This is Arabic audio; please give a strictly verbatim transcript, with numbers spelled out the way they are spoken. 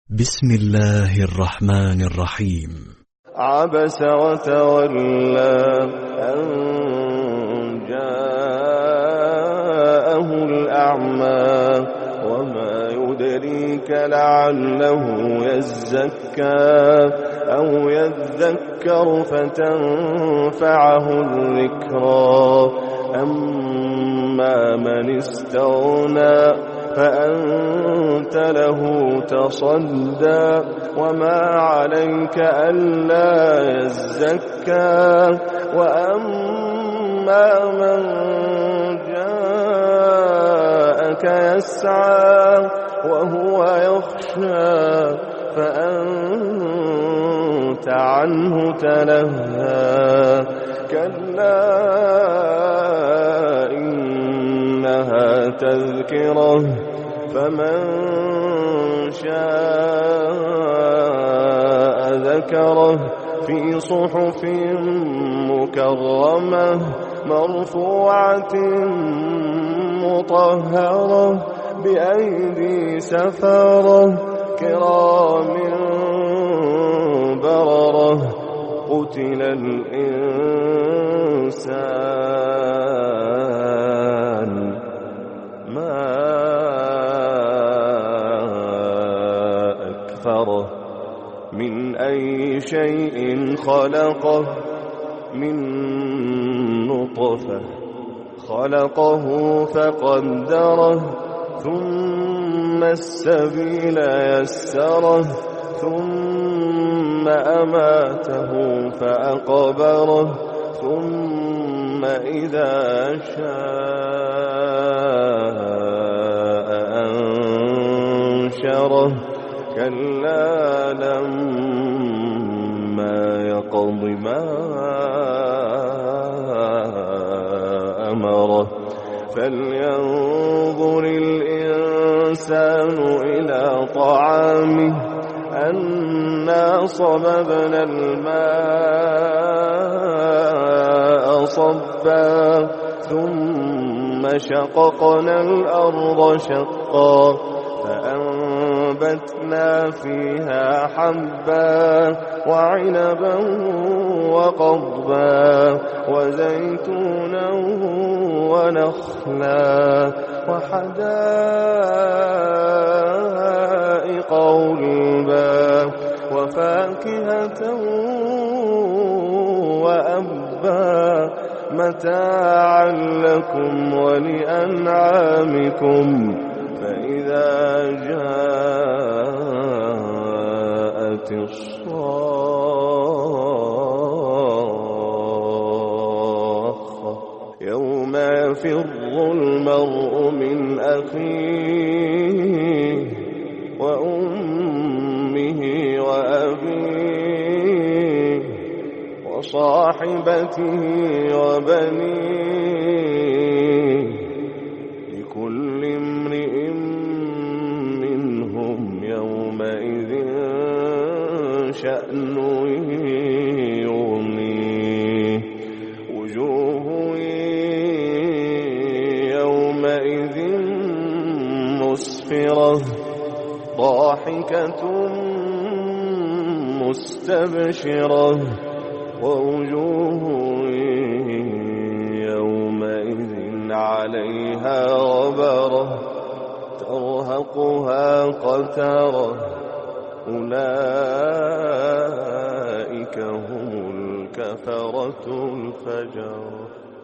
بسم الله الرحمن الرحيم. عبس وتولى أن جاءه الأعمى وما يدريك لعله يزكى أو يذكر فتنفعه الذكرى. أما من استغنى فأنت له تصدى وما عليك ألا يزكى. وأما من جاءك يسعى وهو يخشى فأنت عنه تلهى. كلا إنها تذكرة فمن شاء ذكره في صحف مكرمة مرفوعة مطهرة بأيدي سفرة كرام بررة. قتل الإنسان ما أكفره من أي شيء خلقه من نطفة خلقه فقدره ثم السبيل يسره ثم أماته فأقبره ثم إذا شاء أنشره. كلا لما يقض ما أمره. فلينظر الإنسان إلى طعامه أنا صببنا الماء صبا ثم شققنا الأرض شقا فأنبتنا فيها حبا وعنبا وقضبا وزيتونا ونخلا وحدائق غلبا وفاكهة وأبا متاعا لكم ولأنعامكم. فإذا جاءت الصاخة يوم يفر المرء من أخيه وأمه وأبيه وصاحبته وبنيه لكل امرئ منهم يومئذ شأن يغنيه. وجوه يومئذ مسفرة ضاحكة مستبشرة ووجوه يومئذ عليها غبرة ترهقها قترة. أولئك هم الكفرة الفجرة.